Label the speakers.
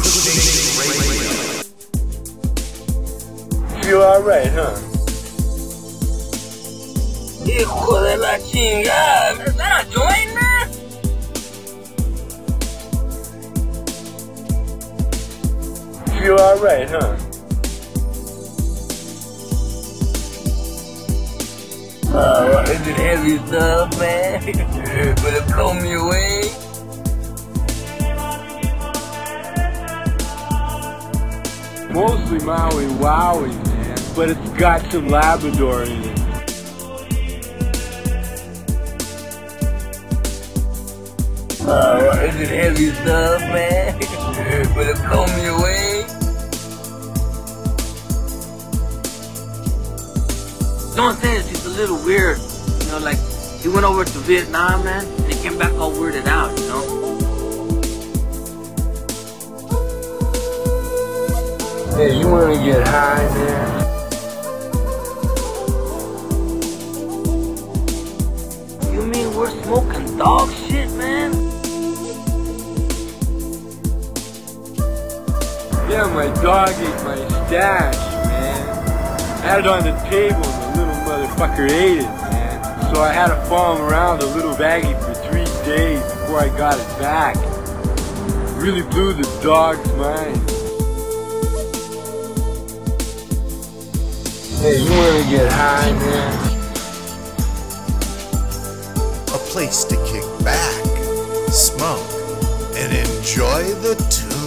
Speaker 1: Feel alright, huh?
Speaker 2: Hijo de la chingada. Is that a joint, man?
Speaker 1: Feel alright, huh?
Speaker 2: Is it heavy stuff, man? Will it blow me away?
Speaker 1: Mostly Maui Wowie, man, but it's got some Labrador in it.
Speaker 2: Is it heavy stuff, man? Will it blow me away? Don't say it's just a little weird, you know, like he went over to Vietnam, man, and he came back all weirded out, you know?
Speaker 1: Hey, you wanna get high, man?
Speaker 2: You mean we're smoking dog shit, man?
Speaker 1: Yeah, my dog ate my stash, man. I had it on the table and the little motherfucker ate it, man. So I had to follow him around the little baggie for 3 days before I got it back. Really blew the dog's mind. Hey, you wanna get high, man?
Speaker 3: A place to kick back, smoke, and enjoy the tune.